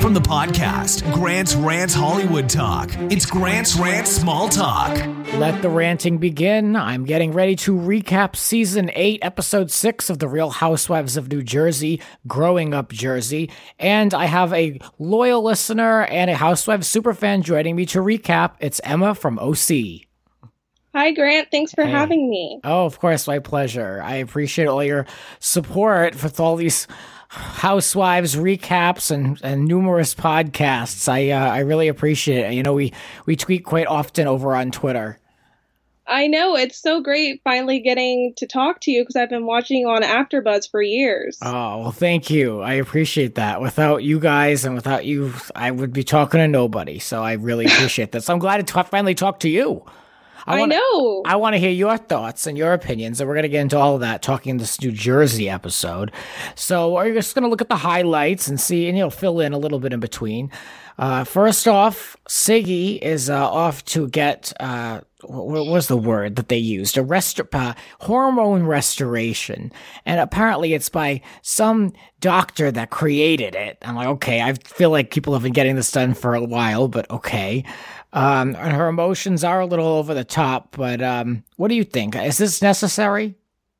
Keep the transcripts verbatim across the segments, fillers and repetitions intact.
from the podcast, Grant's Rants Hollywood Talk. It's Grant's Rants Small Talk. Let the ranting begin. I'm getting ready to recap Season eight, Episode six of The Real Housewives of New Jersey, Growing Up Jersey. And I have a loyal listener and a Housewives superfan joining me to recap. It's Emma from O C. Hi, Grant. Thanks for Hey. having me. Oh, of course. My pleasure. I appreciate all your support with all these Housewives recaps and, and numerous podcasts. I uh, I really appreciate it. You know, we, we tweet quite often over on Twitter. I know. It's so great finally getting to talk to you because I've been watching on AfterBuzz for years. Oh, well, thank you. I appreciate that. Without you guys and without you, I would be talking to nobody. So I really appreciate that. So I'm glad to t- finally talk to you. I, wanna, I know. I want to hear your thoughts and your opinions, and we're going to get into all of that talking this New Jersey episode. So we're just going to look at the highlights and see, and you'll fill in a little bit in between. Uh, first off, Siggy is uh, off to get, uh, what was the word that they used? A rest- uh, hormone restoration. And apparently it's by some doctor that created it. I'm like, okay, I feel like people have been getting this done for a while, but okay. Um, and her emotions are a little over the top, but um, what do you think? Is this necessary?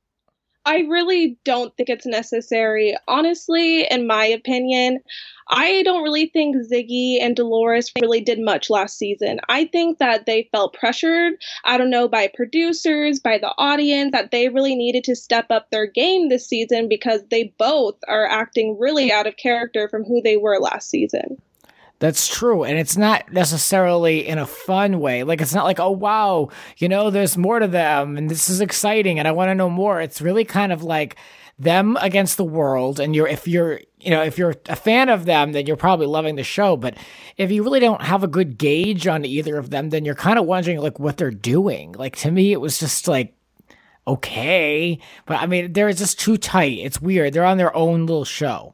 I really don't think it's necessary. Honestly, in my opinion, I don't really think Ziggy and Dolores really did much last season. I think that they felt pressured, I don't know, by producers, by the audience, that they really needed to step up their game this season because they both are acting really out of character from who they were last season. That's true. And it's not necessarily in a fun way. Like, it's not like, oh, wow, you know, there's more to them and this is exciting and I want to know more. It's really kind of like them against the world. And you're, if you're, you know, if you're a fan of them, then you're probably loving the show. But if you really don't have a good gauge on either of them, then you're kind of wondering like what they're doing. Like, to me, it was just like, okay. But I mean, they're just too tight. It's weird. They're on their own little show.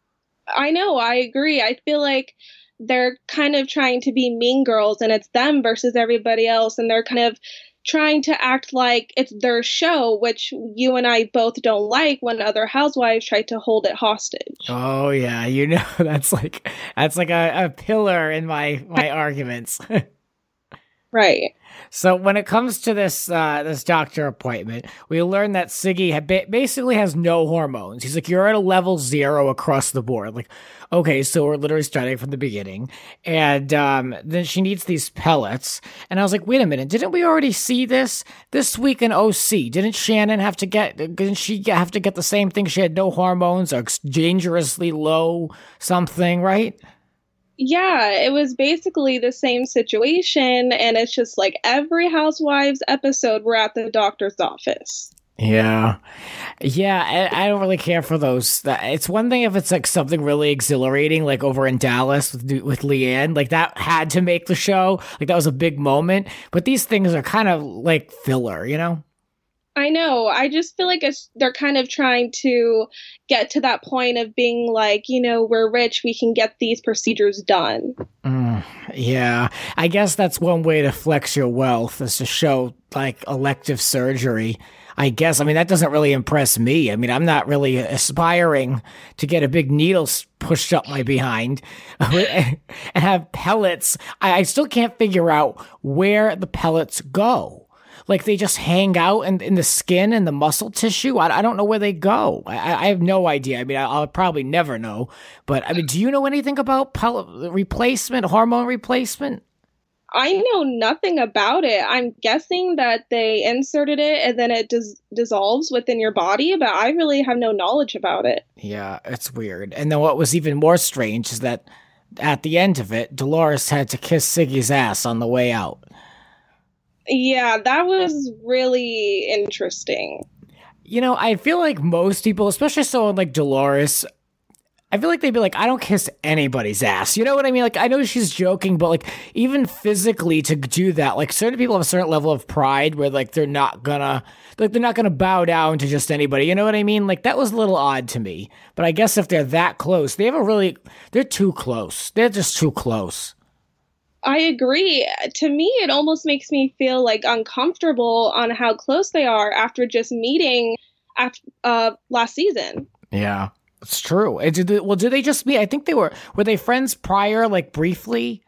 I know. I agree. I feel like they're kind of trying to be mean girls and it's them versus everybody else. And they're kind of trying to act like it's their show, which you and I both don't like when other housewives try to hold it hostage. Oh yeah. You know, that's like, that's like a, a pillar in my, my arguments. Right. So when it comes to this uh, this doctor appointment, we learn that Siggy ha- ba- basically has no hormones. He's like, you're at a level zero across the board. Like, okay, so we're literally starting from the beginning. And um, then she needs these pellets. And I was like, wait a minute, didn't we already see this this week in O C? Didn't Shannon have to get, didn't she have to get the same thing? She had no hormones or dangerously low something, right? Yeah, it was basically the same situation, and it's just like every Housewives episode, we're at the doctor's office. Yeah. Yeah, I, I don't really care for those. It's one thing if it's like something really exhilarating, like over in Dallas with with Leanne, like that had to make the show. Like that was a big moment. But these things are kind of like filler, you know? I know. I just feel like it's, they're kind of trying to get to that point of being like, you know, we're rich, we can get these procedures done. Mm, yeah. I guess that's one way to flex your wealth is to show like elective surgery. I guess. I mean, that doesn't really impress me. I mean, I'm not really aspiring to get a big needle pushed up my behind and have pellets. I, I still can't figure out where the pellets go. Like they just hang out in, in the skin and the muscle tissue. I, I don't know where they go. I, I have no idea. I mean, I, I'll probably never know. But I mean, do you know anything about pellet replacement, hormone replacement? I know nothing about it. I'm guessing that they inserted it and then it dis- dissolves within your body, but I really have no knowledge about it. Yeah, it's weird. And then what was even more strange is that at the end of it, Dolores had to kiss Siggy's ass on the way out. Yeah, that was really interesting. You know, I feel like most people, especially someone like Dolores, I feel like they'd be like, I don't kiss anybody's ass. You know what I mean? Like, I know she's joking, but like, even physically to do that, like, certain people have a certain level of pride where like they're not gonna, like, they're not gonna bow down to just anybody. You know what I mean? Like, that was a little odd to me. But I guess if they're that close, they have a really, they're too close. They're just too close. I agree. To me, it almost makes me feel like uncomfortable on how close they are after just meeting after, uh, last season. Yeah. It's true. And did they, well, did they just meet? I think they were, were they friends prior, like briefly?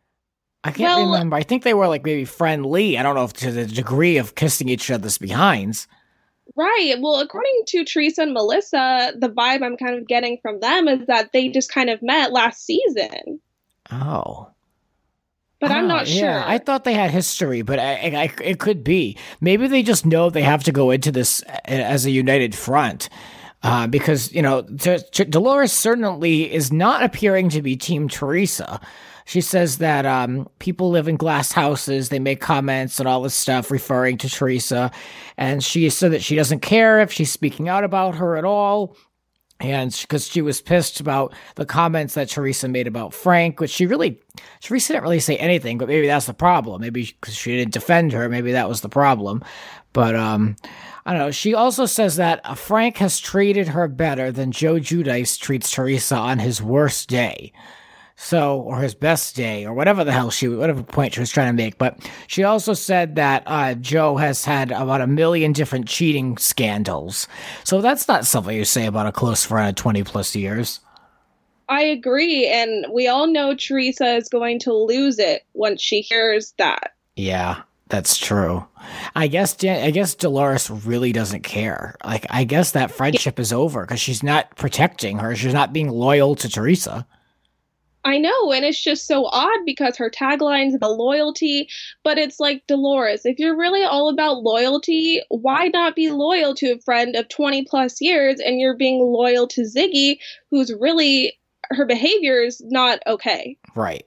I can't well, remember. I think they were like maybe friendly. I don't know if to the degree of kissing each other's behinds. Right. Well, according to Teresa and Melissa, the vibe I'm kind of getting from them is that they just kind of met last season. Oh. But I'm not sure. Yeah, I thought they had history, but I, I, it could be. Maybe they just know they have to go into this as a united front. Uh, because, you know, t- t- Dolores certainly is not appearing to be Team Teresa. She says that um, people live in glass houses. They make comments and all this stuff referring to Teresa. And she said that she doesn't care if she's speaking out about her at all. And because she was pissed about the comments that Teresa made about Frank, which she really, Teresa didn't really say anything, but maybe that's the problem. Maybe because she didn't defend her, maybe that was the problem. But, um, I don't know. She also says that Frank has treated her better than Joe Giudice treats Teresa on his worst day. So, or his best day, or whatever the hell she, whatever point she was trying to make. But she also said that uh, Joe has had about a million different cheating scandals. So that's not something you say about a close friend of twenty plus years. I agree. And we all know Teresa is going to lose it once she hears that. Yeah, that's true. I guess, I guess Dolores really doesn't care. Like, I guess that friendship is over because she's not protecting her. She's not being loyal to Teresa. I know, and it's just so odd because her tagline's the loyalty, but it's like, Dolores, if you're really all about loyalty, why not be loyal to a friend of twenty plus years and you're being loyal to Ziggy, who's really, her behavior is not okay. Right.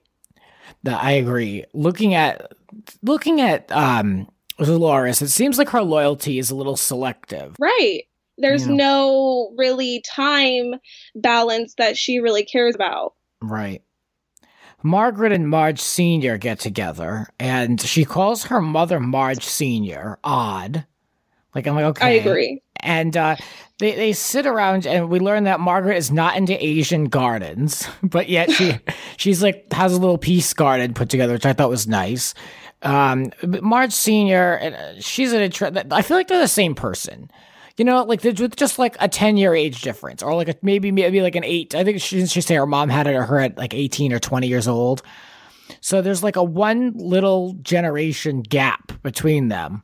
I agree. Looking at, looking at um, Dolores, it seems like her loyalty is a little selective. Right. There's yeah. no really time balance that she really cares about. Right. Margaret and Marge Senior get together, and she calls her mother Marge Senior Odd. Like, I'm like, okay. I agree. And uh, they, they sit around, and we learn that Margaret is not into Asian gardens, but yet she she's like, has a little peace garden put together, which I thought was nice. Um, but Marge Senior, she's an interest. I feel like they're the same person. You know, like with just like a ten year age difference, or like a, maybe maybe like an eight. I think she she say her mom had it or her at like eighteen or twenty years old. So there's like a one little generation gap between them.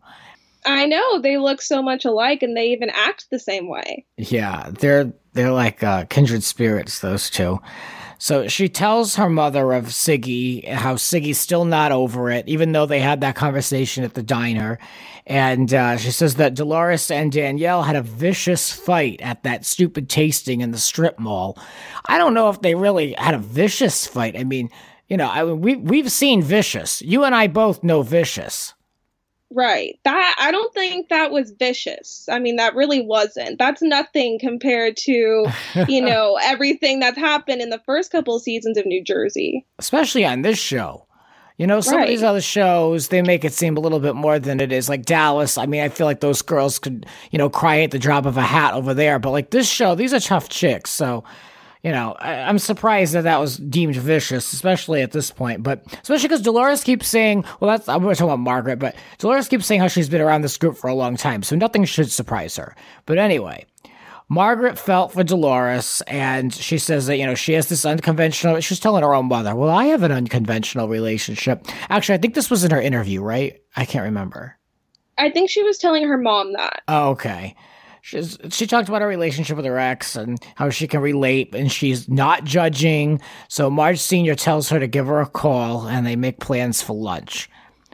I know, they look so much alike, and they even act the same way. Yeah, they're they're like uh, kindred spirits, those two. So she tells her mother of Siggy, how Siggy's still not over it, even though they had that conversation at the diner. And uh, she says that Dolores and Danielle had a vicious fight at that stupid tasting in the strip mall. I don't know if they really had a vicious fight. I mean, you know, I mean, we, we've seen Vicious. You and I both know Vicious. Right. That I don't think that was vicious. I mean, that really wasn't. That's nothing compared to, you know, everything that's happened in the first couple of seasons of New Jersey. Especially on this show. You know, some right. of these other shows, they make it seem a little bit more than it is. Like Dallas, I mean, I feel like those girls could, you know, cry at the drop of a hat over there. But like this show, these are tough chicks. So, you know, I, I'm surprised that that was deemed vicious, especially at this point. But especially because Dolores keeps saying, well, that's, I'm going to talk about Margaret, but Dolores keeps saying how she's been around this group for a long time. So nothing should surprise her. But anyway, Margaret felt for Dolores, and she says that, you know, she has this unconventional, she's telling her own mother, well, I have an unconventional relationship. Actually, I think this was in her interview, right? I can't remember. I think she was telling her mom that. Oh, okay. She's, she talked about her relationship with her ex and how she can relate, and she's not judging. So Marge Senior tells her to give her a call, and they make plans for lunch.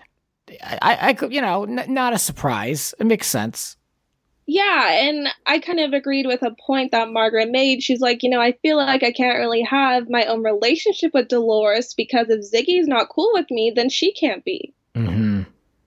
I, I could, you know, n- not a surprise. It makes sense. Yeah, and I kind of agreed with a point that Margaret made. She's like, you know, I feel like I can't really have my own relationship with Dolores because if Ziggy's not cool with me, then she can't be. Mm-hmm.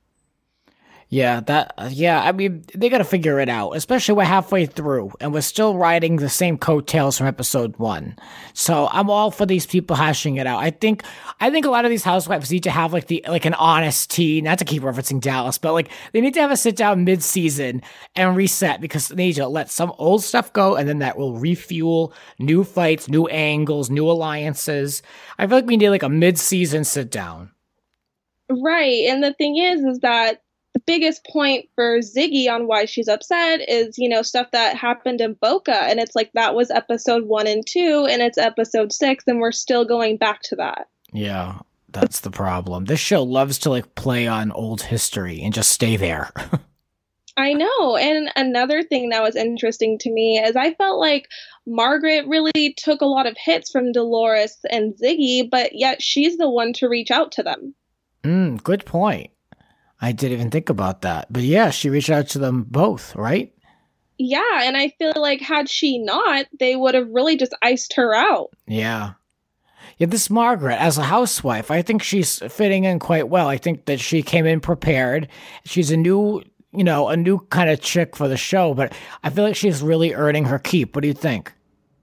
Yeah, that, yeah, I mean, they gotta figure it out, especially we're halfway through, and we're still riding the same coattails from episode one. So I'm all for these people hashing it out. I think, I think a lot of these housewives need to have like the, like an honest tea, not to keep referencing Dallas, but like, they need to have a sit down mid-season and reset, because they need to let some old stuff go, and then that will refuel new fights, new angles, new alliances. I feel like we need like a mid-season sit down. Right, and the thing is, is that the biggest point for Ziggy on why she's upset is, you know, stuff that happened in Boca. And it's like, that was episode one and two, and it's episode six, and we're still going back to that. Yeah, that's the problem. This show loves to like play on old history and just stay there. I know. And another thing that was interesting to me is I felt like Margaret really took a lot of hits from Dolores and Ziggy, but yet she's the one to reach out to them. Mm, good point. I didn't even think about that. But yeah, she reached out to them both, right? Yeah, and I feel like had she not, they would have really just iced her out. Yeah. Yeah, this Margaret, as a housewife, I think she's fitting in quite well. I think that she came in prepared. She's a new... you know, a new kind of chick for the show, but I feel like she's really earning her keep. What do you think?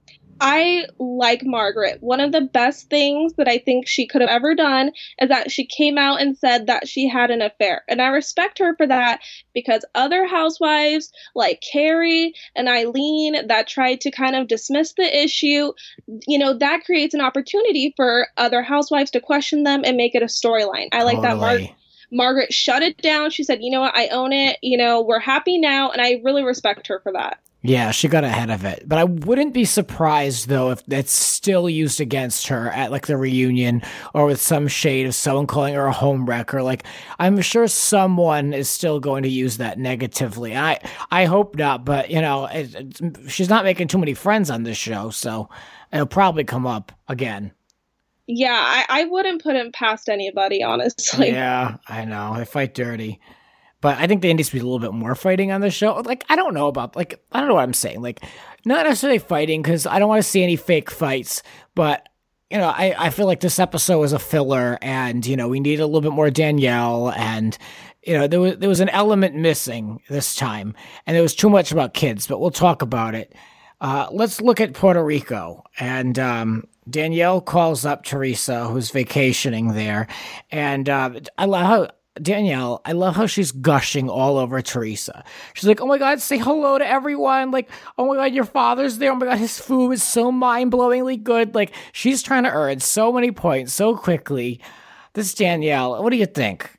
I like Margaret. One of the best things that I think she could have ever done is that she came out and said that she had an affair. And I respect her for that, because other housewives like Carrie and Eileen that tried to kind of dismiss the issue, you know, that creates an opportunity for other housewives to question them and make it a storyline. I like Totally. that Margaret. Margaret shut it down. She said, you know what, I own it. You know, we're happy now. And I really respect her for that. Yeah, she got ahead of it. But I wouldn't be surprised, though, if that's still used against her at, like, the reunion or with some shade of someone calling her a home wrecker. Like, I'm sure someone is still going to use that negatively. I I hope not, but, you know, it, it, she's not making too many friends on this show, so it'll probably come up again. Yeah, I, I wouldn't put him past anybody, honestly. Yeah, I know. They fight dirty. But I think there needs to be a little bit more fighting on the show. Like, I don't know about, like, I don't know what I'm saying. Like, not necessarily fighting, because I don't want to see any fake fights. But, you know, I, I feel like this episode was a filler, and, you know, we need a little bit more Danielle, and, you know, there was, there was an element missing this time. And there was too much about kids, but we'll talk about it. Uh, let's look at Puerto Rico. And, um... Danielle calls up Teresa, who's vacationing there, and uh, I love how Danielle, I love how she's gushing all over Teresa. She's like, oh my God, say hello to everyone. Like, oh my God, your father's there. Oh my God, his food is so mind-blowingly good. Like, she's trying to earn so many points so quickly. This Danielle, what do you think?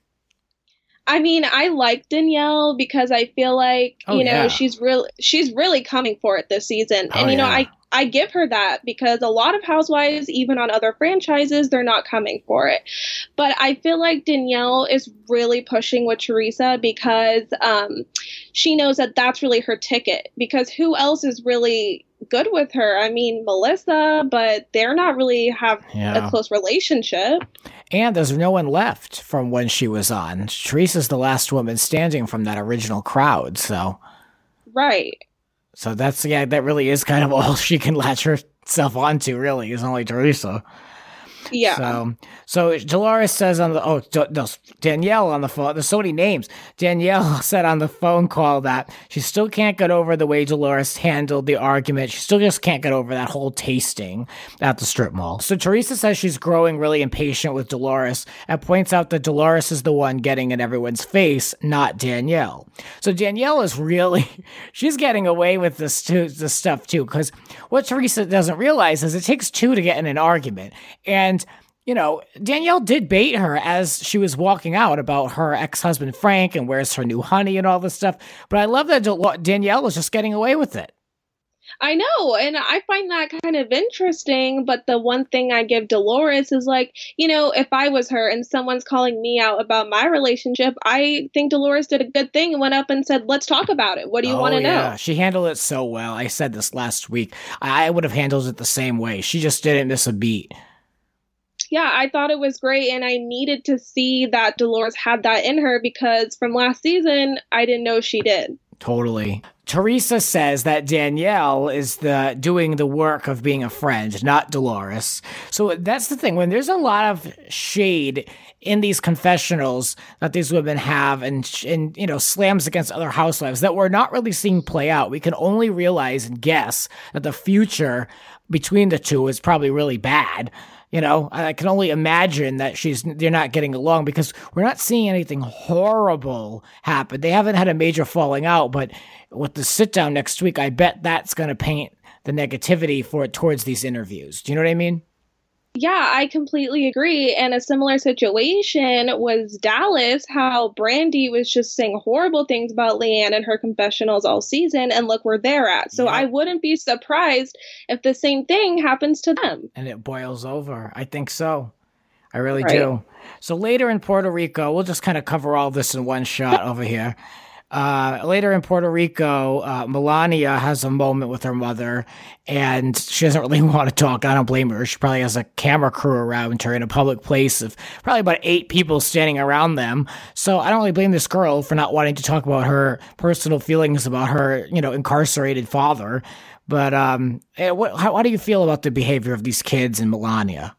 I mean, I like Danielle because I feel like, Oh, you know, yeah. she's really she's really coming for it this season. Oh, and, you know, yeah. I I give her that because a lot of housewives, even on other franchises, they're not coming for it. But I feel like Danielle is really pushing with Teresa because um, she knows that that's really her ticket. Because who else is really good with her? I mean, Melissa, but they're not really have Yeah. a close relationship. And there's no one left from when she was on. Teresa's the last woman standing from that original crowd, so... Right. So that's, yeah, that really is kind of all she can latch herself onto, really, is only Teresa. Yeah. So, so Dolores says on the, oh, no, Danielle on the phone, there's so many names. Danielle said on the phone call that she still can't get over the way Dolores handled the argument. She still just can't get over that whole tasting at the strip mall. So Teresa says she's growing really impatient with Dolores and points out that Dolores is the one getting in everyone's face, not Danielle. So Danielle is really, she's getting away with this, too, this stuff too, because what Teresa doesn't realize is it takes two to get in an argument. And you know, Danielle did bait her as she was walking out about her ex-husband Frank and where's her new honey and all this stuff. But I love that Del- Danielle is just getting away with it. I know, and I find that kind of interesting, but the one thing I give Dolores is like, you know, if I was her and someone's calling me out about my relationship, I think Dolores did a good thing and went up and said, let's talk about it. What do you Oh, want to yeah. know? She handled it so well. I said this last week. I, I would have handled it the same way. She just didn't miss a beat. Yeah, I thought it was great, and I needed to see that Dolores had that in her because from last season, I didn't know she did. Totally. Teresa says that Danielle is the doing the work of being a friend, not Dolores. So that's the thing. When there's a lot of shade in these confessionals that these women have and, and you know, slams against other housewives that we're not really seeing play out, we can only realize and guess that the future between the two is probably really bad. You know, I can only imagine that she's they're not getting along because we're not seeing anything horrible happen. They haven't had a major falling out, but with the sit down next week, I bet that's going to paint the negativity for it towards these interviews. Do you know what I mean? Yeah, I completely agree. And a similar situation was Dallas, how Brandy was just saying horrible things about Leanne in her confessionals all season, and look where they're at. So Yep. I wouldn't be surprised if the same thing happens to them. And it boils over. I think so. I really Right. do. So later in Puerto Rico, we'll just kind of cover all this in one shot over here. Uh, later in Puerto Rico, uh, Melania has a moment with her mother, and she doesn't really want to talk. I don't blame her. She probably has a camera crew around her in a public place of probably about eight people standing around them. So I don't really blame this girl for not wanting to talk about her personal feelings about her, you know, incarcerated father. But um, eh, what, how, how do you feel about the behavior of these kids and Melania?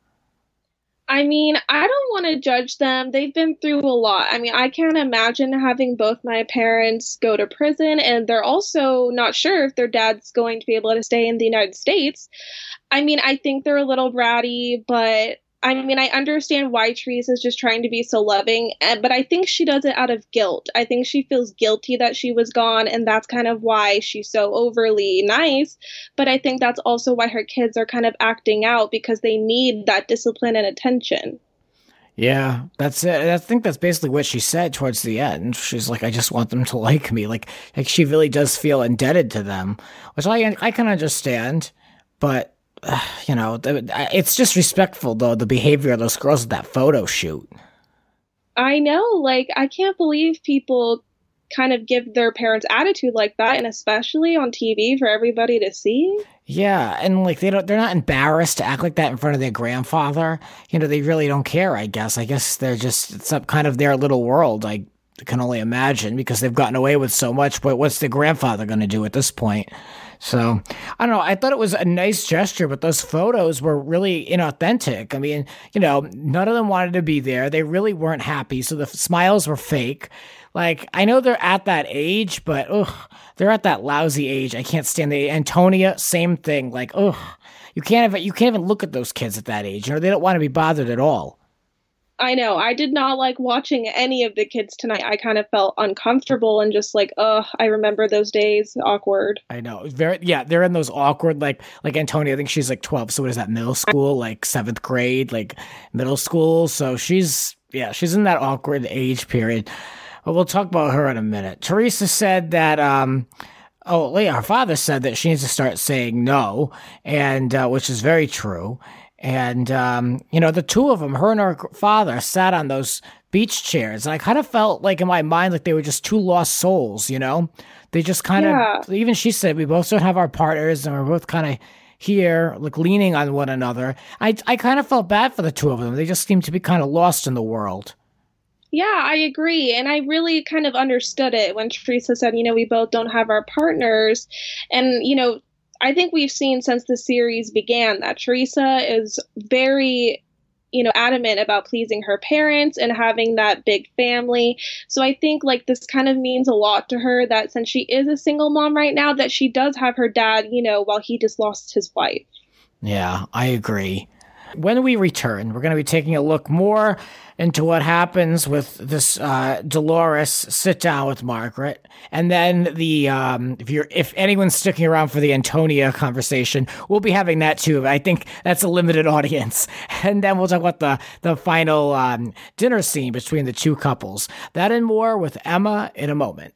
I mean, I don't want to judge them. They've been through a lot. I mean, I can't imagine having both my parents go to prison, and they're also not sure if their dad's going to be able to stay in the United States. I mean, I think they're a little bratty, but I mean, I understand why Teresa's just trying to be so loving, but I think she does it out of guilt. I think she feels guilty that she was gone, and that's kind of why she's so overly nice. But I think that's also why her kids are kind of acting out, because they need that discipline and attention. Yeah, that's it. I think that's basically what she said towards the end. She's like, I just want them to like me. Like, like she really does feel indebted to them, which I, I can understand, but uh, you know, it's disrespectful though, the behavior of those girls at that photo shoot. I know, like, I can't believe people kind of give their parents attitude like that, and especially on T V for everybody to see. Yeah, and like they don't, they're not embarrassed to act like that in front of their grandfather. You know, they really don't care. I guess. I guess they're just it's up kind of their little world. I can only imagine because they've gotten away with so much. But what's their grandfather going to do at this point? So I don't know. I thought it was a nice gesture, but those photos were really inauthentic. I mean, you know, none of them wanted to be there. They really weren't happy. So the smiles were fake. Like, I know they're at that age, but ugh, they're at that lousy age. I can't stand the Antonia, same thing. Like, ugh, you can't even, you can't even look at those kids at that age. You know, they don't want to be bothered at all. I know. I did not like watching any of the kids tonight. I kind of felt uncomfortable and just like, ugh, I remember those days. Awkward. I know. Very, yeah, they're in those awkward, like, like Antonia, I think she's like twelve. So what is that, middle school? Like seventh grade, like middle school. So she's, yeah, she's in that awkward age period. But we'll talk about her in a minute. Teresa said that, um, oh, yeah, her father said that she needs to start saying no, and uh, which is very true. And, um, you know, the two of them, her and her father, sat on those beach chairs. And I kind of felt like in my mind, like they were just two lost souls, you know? They just kind Yeah. of, even she said, we both don't have our partners and we're both kind of here, like leaning on one another. I, I kind of felt bad for the two of them. They just seemed to be kind of lost in the world. Yeah, I agree. And I really kind of understood it when Teresa said, you know, we both don't have our partners. And, you know, I think we've seen since the series began that Teresa is very, you know, adamant about pleasing her parents and having that big family. So I think like this kind of means a lot to her that since she is a single mom right now, that she does have her dad, you know, while he just lost his wife. Yeah, I agree. When we return, we're going to be taking a look more into what happens with this uh, Dolores sit down with Margaret, and then the um, if you're if anyone's sticking around for the Antonia conversation, we'll be having that too. I think that's a limited audience, and then we'll talk about the the final um, dinner scene between the two couples. That and more with Emma in a moment.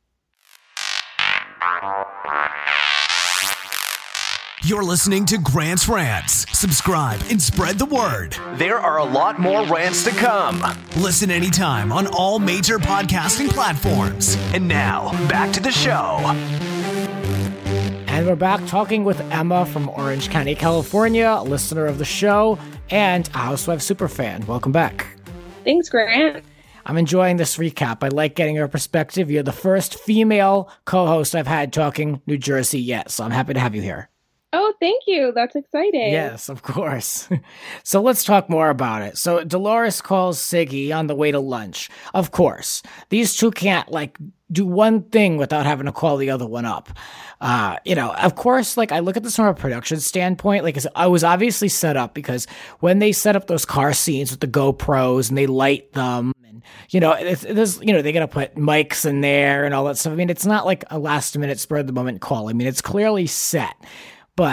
You're listening to Grant's Rants. Subscribe and spread the word. There are a lot more rants to come. Listen anytime on all major podcasting platforms. And now, back to the show. And we're back talking with Emma from Orange County, California, a listener of the show and a Housewives superfan. Welcome back. Thanks, Grant. I'm enjoying this recap. I like getting your perspective. You're the first female co-host I've had talking New Jersey yet, so I'm happy to have you here. Oh, thank you. That's exciting. Yes, of course. So let's talk more about it. So Dolores calls Siggy on the way to lunch. Of course. These two can't, like, do one thing without having to call the other one up. Uh, you know, of course, like, I look at this from a production standpoint. Like, I was obviously set up because when they set up those car scenes with the GoPros and they light them, and, you know, it's, there's, you know, they got to put mics in there and all that stuff. I mean, it's not like a last minute spur of the moment call. I mean, it's clearly set. But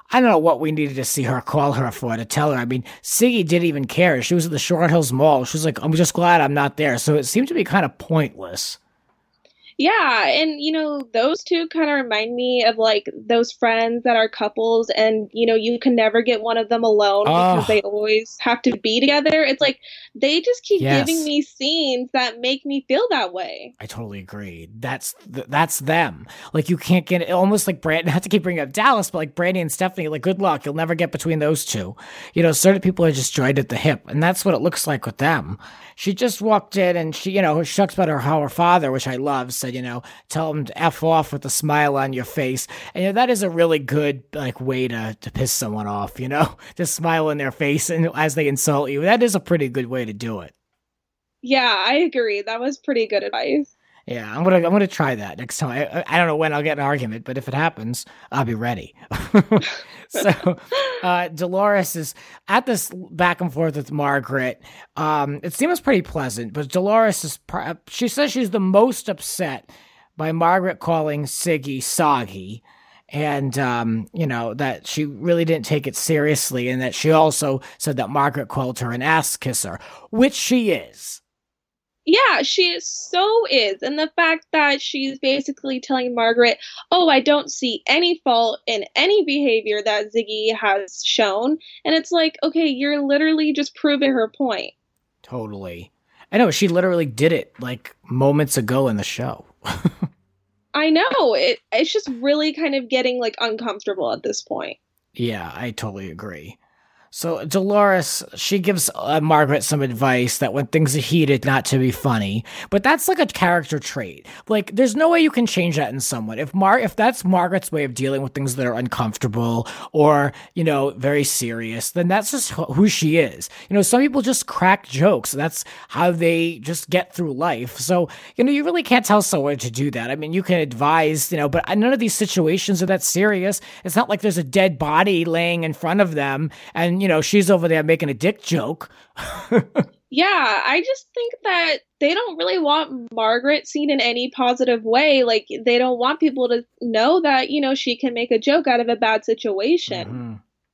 I don't know what we needed to see her call her for to tell her. I mean, Siggy didn't even care. She was at the Short Hills Mall. She was like, I'm just glad I'm not there. So it seemed to be kind of pointless. Yeah, and you know, those two kind of remind me of like those friends that are couples and you know, you can never get one of them alone Oh. because they always have to be together. It's like they just keep Yes. giving me scenes that make me feel that way. I totally agree. That's th- that's them. Like you can't get it. Almost like Brandon. Not to keep bringing up Dallas, but like Brandy and Stephanie. Like good luck. You'll never get between those two. You know, certain people are just joined at the hip, and that's what it looks like with them. She just walked in, and she, you know, she talks about her how her father, which I love, said, you know, tell him to f off with a smile on your face, and you know, that is a really good like way to to piss someone off. You know, just smile in their face and as they insult you. That is a pretty good way to do it. Yeah, I agree. That was pretty good advice. Yeah, I'm gonna I'm gonna try that next time. I, I don't know when I'll get an argument, but if it happens, I'll be ready. So uh, Dolores is at this back and forth with Margaret. Um, it seems pretty pleasant, but Dolores is pr- she says she's the most upset by Margaret calling Siggy soggy. And, um, you know, that she really didn't take it seriously, and that she also said that Margaret called her an ass kisser, which she is. Yeah, she so is. And the fact that she's basically telling Margaret, oh, I don't see any fault in any behavior that Ziggy has shown. And it's like, okay, you're literally just proving her point. Totally. I know, she literally did it, like, moments ago in the show. I know. It it's just really kind of getting like uncomfortable at this point. Yeah, I totally agree. So Dolores, she gives uh, Margaret some advice that when things are heated, not to be funny. But that's like a character trait. Like, there's no way you can change that in someone. If Mar, if that's Margaret's way of dealing with things that are uncomfortable or, you know, very serious, then that's just who she is. You know, some people just crack jokes. That's how they just get through life. So, you know, you really can't tell someone to do that. I mean, you can advise, you know, but none of these situations are that serious. It's not like there's a dead body laying in front of them and, you know, she's over there making a dick joke. Yeah, I just think that they don't really want Margaret seen in any positive way. Like, they don't want people to know that, you know, she can make a joke out of a bad situation. Mm-hmm.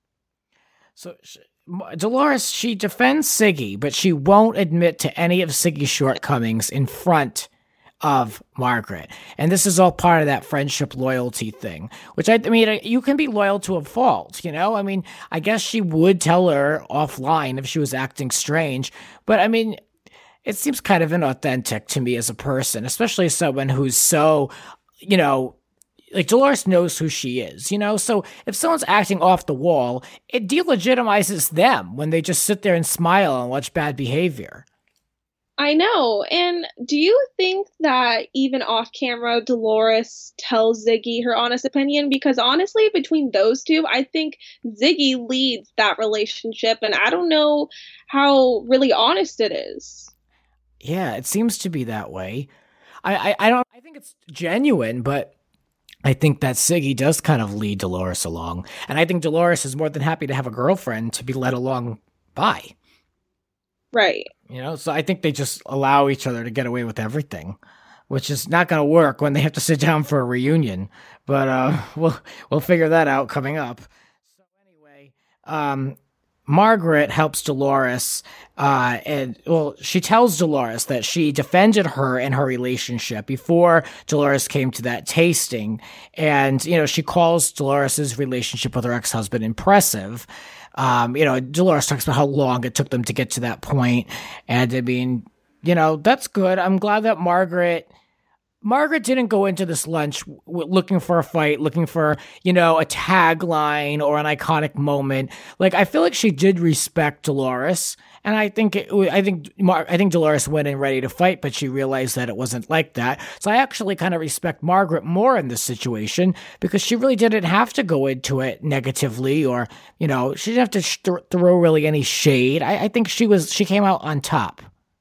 So she, Dolores, she defends Siggy, but she won't admit to any of Siggy's shortcomings in front of Margaret. And this is all part of that friendship loyalty thing, which I, I mean, you can be loyal to a fault, you know? I mean, I guess she would tell her offline if she was acting strange, but I mean, it seems kind of inauthentic to me as a person, especially someone who's so, you know, like Dolores knows who she is, you know? So if someone's acting off the wall, it delegitimizes them when they just sit there and smile and watch bad behavior. I know. And do you think that even off camera, Dolores tells Ziggy her honest opinion? Because honestly, between those two, I think Ziggy leads that relationship. And I don't know how really honest it is. Yeah, it seems to be that way. I, I, I don't, I think it's genuine, but I think that Siggy does kind of lead Dolores along. And I think Dolores is more than happy to have a girlfriend to be led along by. Right. You know, so I think they just allow each other to get away with everything, which is not going to work when they have to sit down for a reunion. But uh, we'll we'll figure that out coming up. So anyway, um, Margaret helps Dolores, uh, and well, she tells Dolores that she defended her in her relationship before Dolores came to that tasting, and you know, she calls Dolores's relationship with her ex-husband impressive. Um, you know, Dolores talks about how long it took them to get to that point. And I mean, you know, that's good. I'm glad that Margaret, Margaret didn't go into this lunch w- looking for a fight, looking for, you know, a tagline or an iconic moment. Like, I feel like she did respect Dolores. And I think it, I think Mar- I think Dolores went in ready to fight, but she realized that it wasn't like that. So I actually kind of respect Margaret more in this situation because she really didn't have to go into it negatively, or you know, she didn't have to sh- th- throw really any shade. I-, I think she was she came out on top.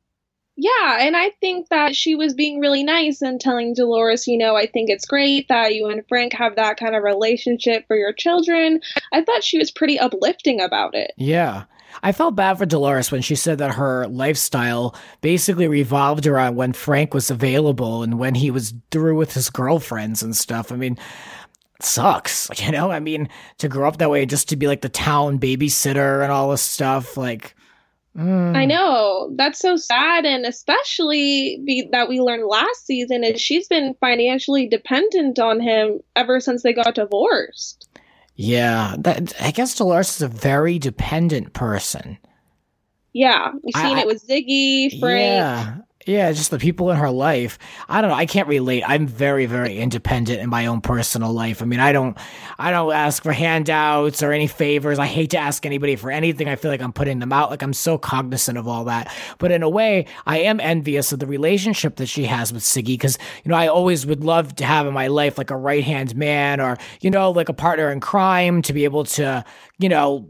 Yeah, and I think that she was being really nice and telling Dolores, you know, I think it's great that you and Frank have that kind of relationship for your children. I thought she was pretty uplifting about it. Yeah. I felt bad for Dolores when she said that her lifestyle basically revolved around when Frank was available and when he was through with his girlfriends and stuff. I mean, sucks. You know, I mean, to grow up that way, just to be like the town babysitter and all this stuff, like. Mm. I know, that's so sad, and especially be, that we learned last season is she's been financially dependent on him ever since they got divorced. Yeah, that, I guess Dolores is a very dependent person. Yeah, we've seen I, it with Ziggy, Frank. Yeah. Yeah, just the people in her life. I don't know. I can't relate. I'm very, very independent in my own personal life. I mean, I don't, I don't ask for handouts or any favors. I hate to ask anybody for anything. I feel like I'm putting them out. Like I'm so cognizant of all that. But in a way, I am envious of the relationship that she has with Siggy because, you know, I always would love to have in my life like a right hand man or, you know, like a partner in crime to be able to, you know,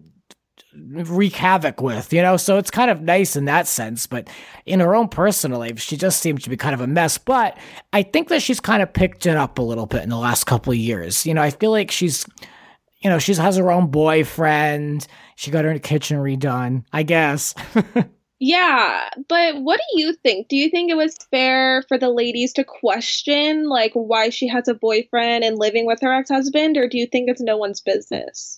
wreak havoc with, you know, so it's kind of nice in that sense, but in her own personal life, she just seems to be kind of a mess, but I think that she's kind of picked it up a little bit in the last couple of years. You know, I feel like she's, you know, she has her own boyfriend, she got her kitchen redone, I guess. Yeah, but what do you think? Do you think it was fair for the ladies to question, like, why she has a boyfriend and living with her ex-husband, or do you think it's no one's business?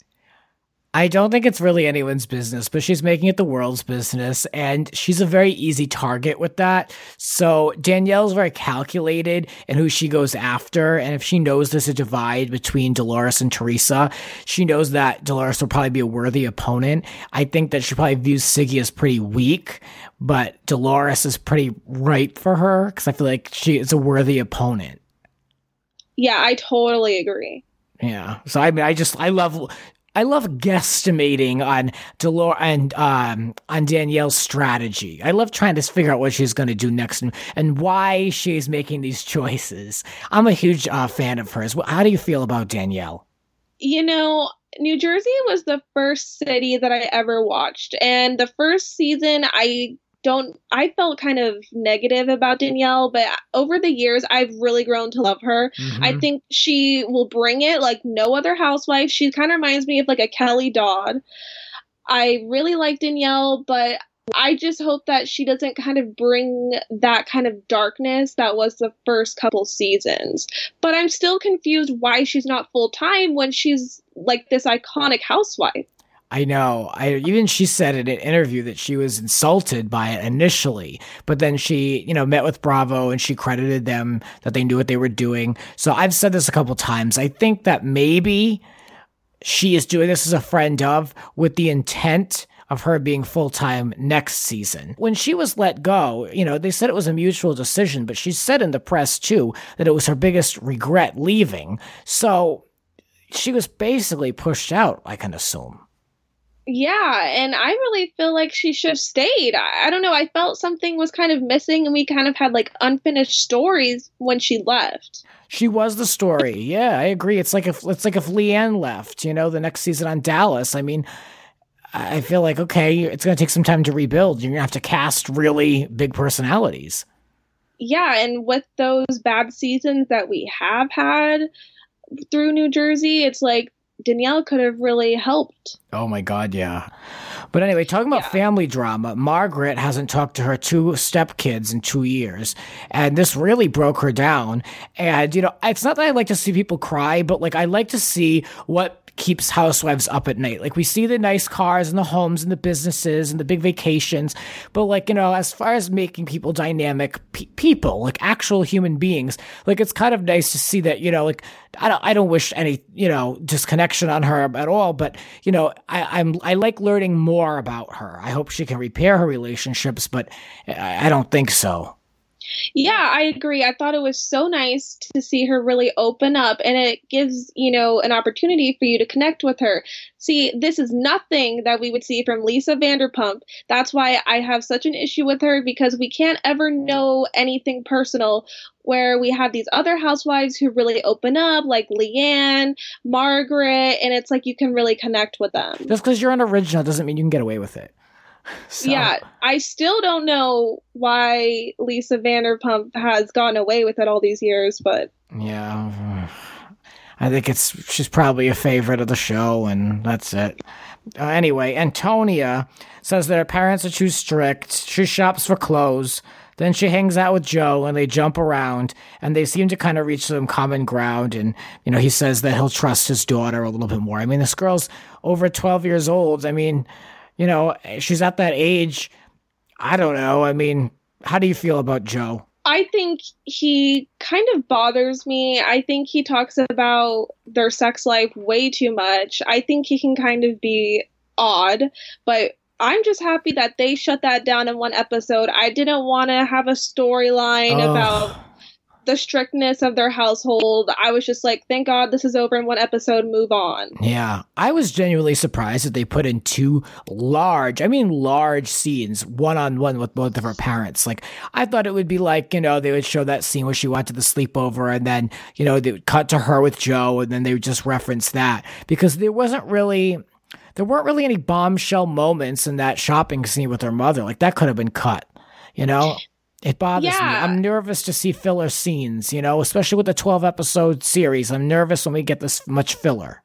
I don't think it's really anyone's business, but she's making it the world's business, and she's a very easy target with that. So Danielle's very calculated in who she goes after, and if she knows there's a divide between Dolores and Teresa, she knows that Dolores will probably be a worthy opponent. I think that she probably views Siggy as pretty weak, but Dolores is pretty right for her, because I feel like she is a worthy opponent. Yeah, I totally agree. Yeah, so I mean, I just, I love... I love guesstimating on Dolores and um, on Danielle's strategy. I love trying to figure out what she's going to do next and, and why she's making these choices. I'm a huge uh, fan of hers. How do you feel about Danielle? You know, New Jersey was the first city that I ever watched. And the first season, I don't, I felt kind of negative about Danielle, but over the years, I've really grown to love her. Mm-hmm. I think she will bring it like no other housewife. She kind of reminds me of like a Kelly Dodd. I really like Danielle, but I just hope that she doesn't kind of bring that kind of darkness that was the first couple seasons. But I'm still confused why she's not full time when she's like this iconic housewife. I know. I even she said in an interview that she was insulted by it initially, but then she, you know, met with Bravo and she credited them that they knew what they were doing. So I've said this a couple times. I think that maybe she is doing this as a friend of with the intent of her being full-time next season. When she was let go, you know, they said it was a mutual decision, but she said in the press too that it was her biggest regret leaving. So she was basically pushed out, I can assume. Yeah, and I really feel like she should have stayed. I, I don't know. I felt something was kind of missing, and we kind of had like unfinished stories when she left. She was the story. Yeah, I agree. It's like if it's like if Leanne left, you know, the next season on Dallas. I mean, I feel like okay, it's going to take some time to rebuild. You're going to have to cast really big personalities. Yeah, and with those bad seasons that we have had through New Jersey, it's like Danielle could have really helped. Oh my God, yeah. But anyway, talking about yeah. family drama, Margaret hasn't talked to her two stepkids in two years, and this really broke her down. And, you know, it's not that I like to see people cry, but, like, I like to see what keeps housewives up at night. Like, we see the nice cars and the homes and the businesses and the big vacations, but, like, you know, as far as making people dynamic pe- people, like actual human beings, like, it's kind of nice to see that, you know, like, I don't, I don't wish any, you know, disconnection on her at all, but, you know, I, I'm, I like learning more about her. I hope she can repair her relationships, but I, I don't think so. Yeah, I agree. I thought it was so nice to see her really open up, and it gives, you know, an opportunity for you to connect with her. See, this is nothing that we would see from Lisa Vanderpump. That's why I have such an issue with her, because we can't ever know anything personal, where we have these other housewives who really open up, like Leanne, Margaret, and it's like you can really connect with them. Just because you're an original doesn't mean you can get away with it. So. Yeah, I still don't know why Lisa Vanderpump has gotten away with it all these years, but yeah, I think it's she's probably a favorite of the show, and that's it. Uh, anyway, Antonia says that her parents are too strict. She shops for clothes. Then she hangs out with Joe, and they jump around, and they seem to kind of reach some common ground. And, you know, he says that he'll trust his daughter a little bit more. I mean, this girl's over twelve years old. I mean, you know, she's at that age. I don't know. I mean, how do you feel about Joe? I think he kind of bothers me. I think he talks about their sex life way too much. I think he can kind of be odd, but I'm just happy that they shut that down in one episode. I didn't want to have a storyline oh. about the strictness of their household. I was just like, thank God this is over in one episode, move on. Yeah, I was genuinely surprised that they put in two large, I mean large scenes, one-on-one with both of her parents. Like, I thought it would be like, you know, they would show that scene where she went to the sleepover and then, you know, they would cut to her with Joe and then they would just reference that. Because there wasn't really... There weren't really any bombshell moments in that shopping scene with her mother. Like, that could have been cut, you know? It bothers yeah. me. I'm nervous to see filler scenes, you know, especially with a twelve-episode series. I'm nervous when we get this much filler.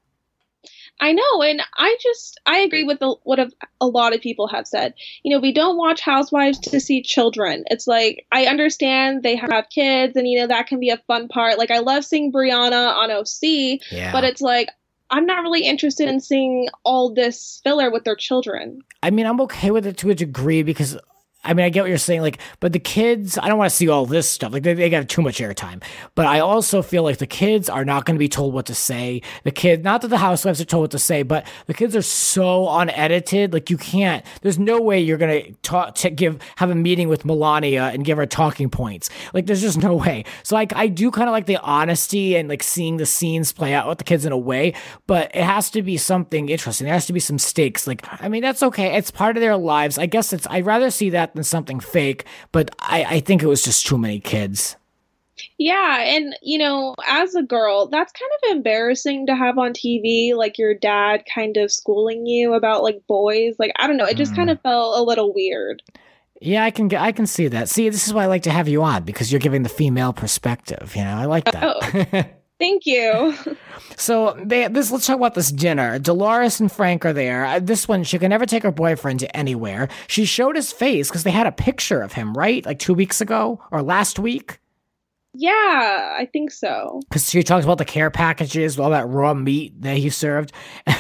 I know, and I just, I agree with the, what a, a lot of people have said. You know, we don't watch Housewives to see children. It's like, I understand they have kids, and, you know, that can be a fun part. Like, I love seeing Brianna on O C, yeah. but it's like, I'm not really interested in seeing all this filler with their children. I mean, I'm okay with it to a degree because, I mean, I get what you're saying, like, but the kids, I don't want to see all this stuff. Like, they, they got too much airtime. But I also feel like the kids are not going to be told what to say. The kid, not that the housewives are told what to say, but the kids are so unedited. Like, you can't, there's no way you're going to talk, to give, have a meeting with Melania and give her talking points. Like, there's just no way. So, like, I do kind of like the honesty and, like, seeing the scenes play out with the kids in a way, but it has to be something interesting. There has to be some stakes. Like, I mean, that's okay. It's part of their lives. I guess it's, I'd rather see that than something fake, but I, I think it was just too many kids. Yeah, and, you know, as a girl, that's kind of embarrassing to have on T V, like your dad kind of schooling you about, like, boys. Like, I don't know, it just mm. kind of felt a little weird. Yeah, I can get, I can see that. See, this is why I like to have you on, because you're giving the female perspective, you know, I like that. Oh. Thank you. So they, this. Let's talk about this dinner. Dolores and Frank are there. Uh, this one, she can never take her boyfriend to anywhere. She showed his face because they had a picture of him, right? Like two weeks ago or last week? Yeah, I think so. Because she talks about the care packages, all that raw meat that he served.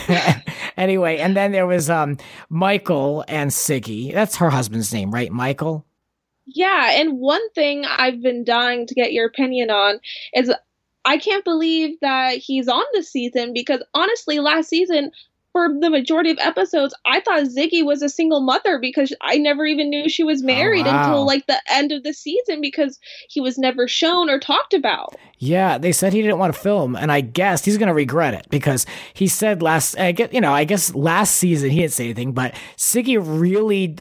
Anyway, and then there was um, Michael and Siggy. That's her husband's name, right? Michael? Yeah, and one thing I've been dying to get your opinion on is I can't believe that he's on this season because honestly, last season, for the majority of episodes, I thought Ziggy was a single mother because I never even knew she was married oh, wow. until like the end of the season because he was never shown or talked about. Yeah, they said he didn't want to film, and I guess he's going to regret it because he said last, I get, you know, I guess last season he didn't say anything, but Siggy really,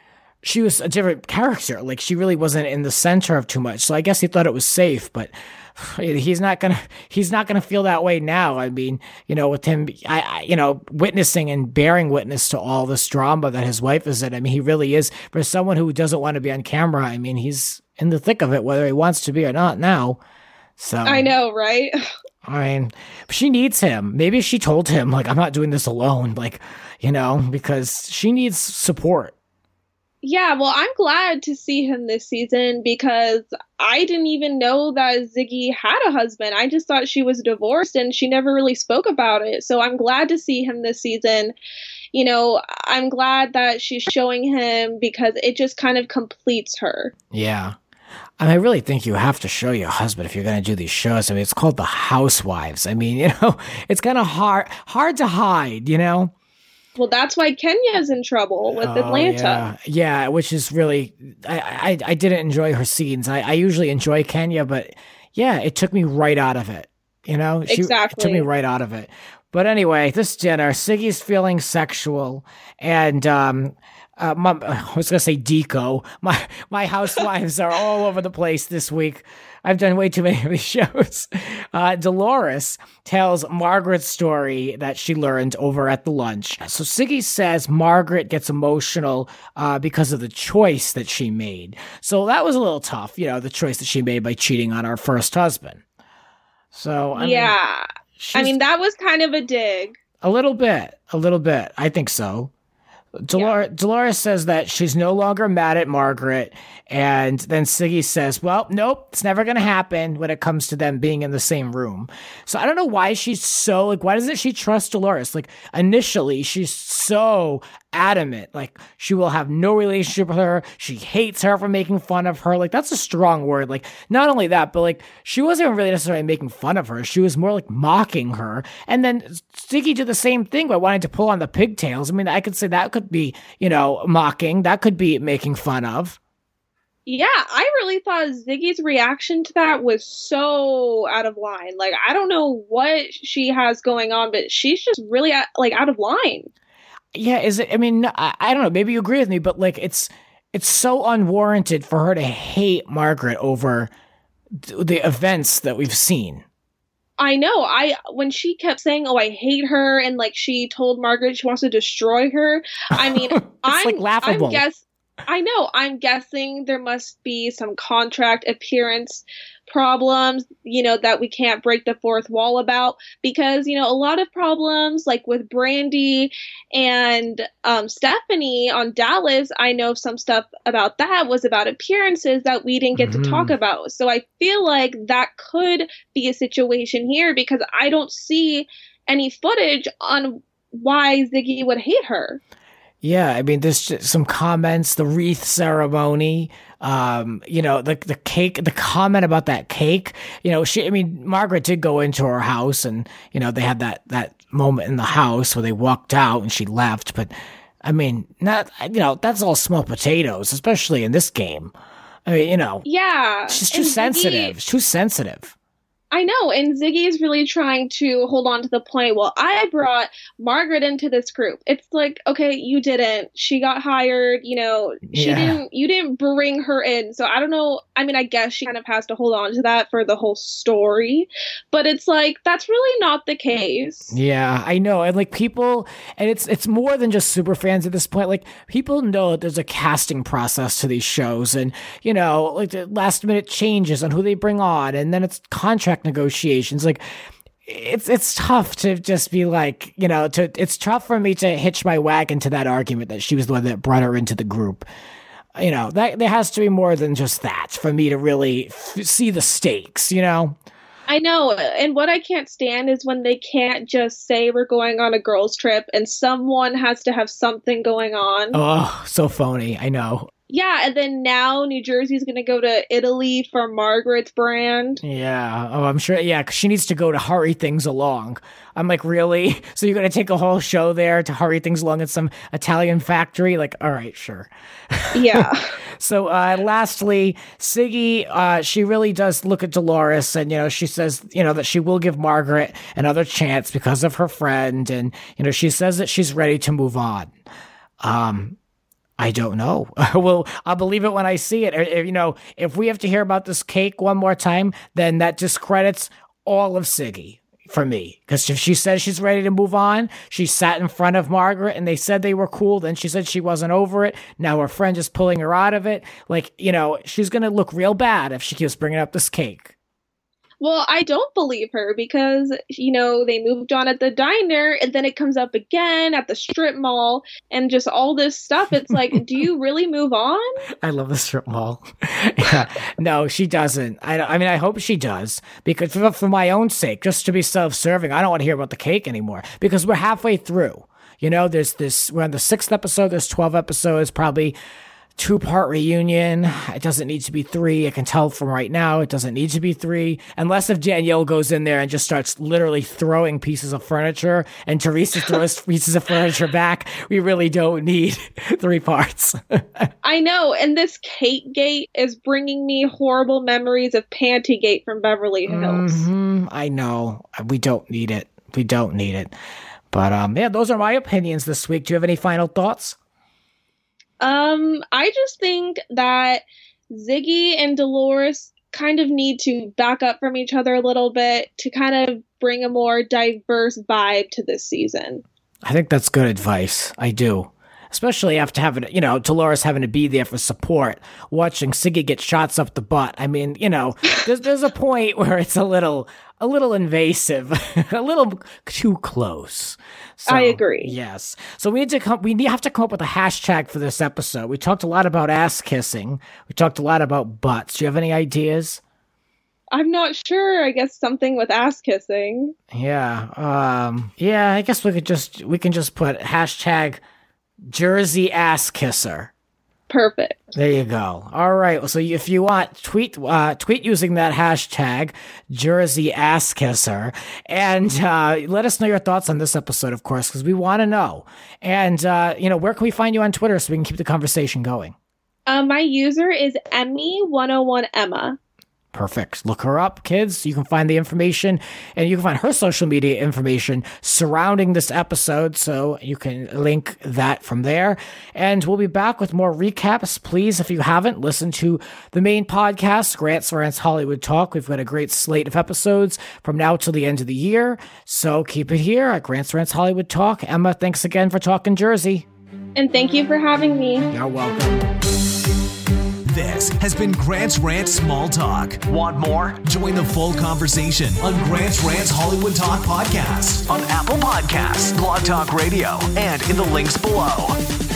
she was a different character. Like she really wasn't in the center of too much. So I guess he thought it was safe, but he's not gonna he's not gonna feel that way now. I mean, you know, with him, I, I you know, witnessing and bearing witness to all this drama that his wife is in. I mean, he really is, for someone who doesn't want to be on camera. I mean, he's in the thick of it, whether he wants to be or not now. So I know, right? I mean, she needs him. Maybe she told him, like, I'm not doing this alone, like, you know, because she needs support. Yeah, well, I'm glad to see him this season because I didn't even know that Ziggy had a husband. I just thought she was divorced and she never really spoke about it. So I'm glad to see him this season. You know, I'm glad that she's showing him because it just kind of completes her. Yeah. I mean, I really think you have to show your husband if you're going to do these shows. I mean, it's called The Housewives. I mean, you know, it's kind of hard, hard to hide, you know? Well, that's why Kenya's in trouble with oh, Atlanta. Yeah. yeah, which is really, I, I, I didn't enjoy her scenes. I, I usually enjoy Kenya, but yeah, it took me right out of it. You know, she, exactly. It took me right out of it. But anyway, this dinner, Siggy's feeling sexual, and um, uh, my, I was gonna say Deco. My my housewives are all over the place this week. I've done way too many of these shows. Uh, Dolores tells Margaret's story that she learned over at the lunch. So Siggy says Margaret gets emotional uh, because of the choice that she made. So that was a little tough, you know, the choice that she made by cheating on her first husband. So I yeah, mean, I mean that was kind of a dig. A little bit. A little bit. I think so. Dolores, yeah. Dolores says that she's no longer mad at Margaret, and then Siggy says, well, nope, it's never going to happen when it comes to them being in the same room. So I don't know why she's so, like, why doesn't she trust Dolores? Like, initially, she's so adamant, like, she will have no relationship with her. She hates her for making fun of her. Like, that's a strong word. Like, not only that, but, like, she wasn't really necessarily making fun of her. She was more, like, mocking her. And then Siggy did the same thing by wanting to pull on the pigtails. I mean, I could say that could be, you know, mocking. That could be making fun of. Yeah, I really thought Ziggy's reaction to that was so out of line. Like, I don't know what she has going on, but she's just really, like, out of line. Yeah, is it? I mean, I, I don't know. Maybe you agree with me, but, like, it's it's so unwarranted for her to hate Margaret over th- the events that we've seen. I know. I when she kept saying, "Oh, I hate her," and like she told Margaret she wants to destroy her. I mean, I'm like laughable. I'm guess I know. I'm guessing there must be some contract appearance problems, you know, that we can't break the fourth wall about, because, you know, a lot of problems like with Brandy and um, Stephanie on Dallas, I know some stuff about that was about appearances that we didn't get mm-hmm. to talk about. So I feel like that could be a situation here, because I don't see any footage on why Ziggy would hate her. Yeah, I mean, there's just some comments, the wreath ceremony, um, you know, the the cake, the comment about that cake, you know, she, I mean, Margaret did go into her house and, you know, they had that, that moment in the house where they walked out and she left. But, I mean, not, you know, that's all small potatoes, especially in this game. I mean, you know. Yeah. She's too sensitive. She's too sensitive. I know, and Ziggy is really trying to hold on to the point, well, I brought Margaret into this group. It's like, okay, you didn't. She got hired, you know, she yeah. didn't, you didn't bring her in. So I don't know. I mean, I guess she kind of has to hold on to that for the whole story, but it's like, that's really not the case. Yeah, I know. And like people, and it's, it's more than just super fans at this point. Like people know that there's a casting process to these shows, and, you know, like the last minute changes on who they bring on, and then it's contract negotiations. Like it's it's tough to just be like, you know, to it's tough for me to hitch my wagon to that argument that she was the one that brought her into the group. You know, that there has to be more than just that for me to really f- see the stakes, you know. I know, and what I can't stand is when they can't just say we're going on a girls' trip and someone has to have something going on. Oh, so phony. I know. Yeah, and then now New Jersey's going to go to Italy for Margaret's brand. Yeah. Oh, I'm sure. Yeah, because she needs to go to hurry things along. I'm like, really? So you're going to take a whole show there to hurry things along at some Italian factory? Like, all right, sure. Yeah. So uh, lastly, Siggy, uh, she really does look at Dolores, and, you know, she says, you know, that she will give Margaret another chance because of her friend. And, you know, she says that she's ready to move on. Um, I don't know. Well, I'll believe it when I see it. If, you know, if we have to hear about this cake one more time, then that discredits all of Siggy for me. Because if she says she's ready to move on, she sat in front of Margaret and they said they were cool. Then she said she wasn't over it. Now her friend is pulling her out of it. Like, you know, she's going to look real bad if she keeps bringing up this cake. Well, I don't believe her because, you know, they moved on at the diner and then it comes up again at the strip mall and just all this stuff. It's like, do you really move on? I love the strip mall. Yeah. No, she doesn't. I, I mean, I hope she does, because for, for my own sake, just to be self-serving, I don't want to hear about the cake anymore, because we're halfway through. You know, there's this, we're on the sixth episode, there's twelve episodes, probably two-part reunion. It doesn't need to be three. I can tell from right now it doesn't need to be three, unless if Danielle goes in there and just starts literally throwing pieces of furniture and Teresa throws pieces of furniture back. We really don't need three parts. I know, and this Kate Gate is bringing me horrible memories of Pantygate from Beverly Hills. Mm-hmm. I know. We don't need it. We don't need it. But um, yeah, those are my opinions this week. Do you have any final thoughts? Um, I just think that Ziggy and Dolores kind of need to back up from each other a little bit to kind of bring a more diverse vibe to this season. I think that's good advice. I do. especially after having, you know, Dolores having to be there for support, watching Siggy get shots up the butt. I mean, you know, there's there's a point where it's a little a little invasive, a little too close. So, I agree. Yes. So we need to come. We need, have to come up with a hashtag for this episode. We talked a lot about ass kissing. We talked a lot about butts. Do you have any ideas? I'm not sure. I guess something with ass kissing. Yeah. Um, yeah, I guess we could just, we can just put hashtag Jersey ass kisser. Perfect. There you go. All right. So if you want, tweet, uh, tweet using that hashtag Jersey ass kisser, and, uh, let us know your thoughts on this episode, of course, because we want to know. And, uh, you know, where can we find you on Twitter so we can keep the conversation going? Uh, my user is Emmy one oh one Emma. Perfect. Look her up, kids. You can find the information, and you can find her social media information surrounding this episode, so you can link that from there. And we'll be back with more recaps. Please, if you haven't, listen to the main podcast, Grant's Rants Hollywood Talk. We've got a great slate of episodes from now till the end of the year, so keep it here at Grant's Rants Hollywood Talk. Emma, thanks again for talking Jersey. And thank you for having me. You're welcome. This has been Grant's Rant Small Talk. Want more? Join the full conversation on Grant's Rant Hollywood Talk podcast. On Apple Podcasts, Blog Talk Radio, and in the links below.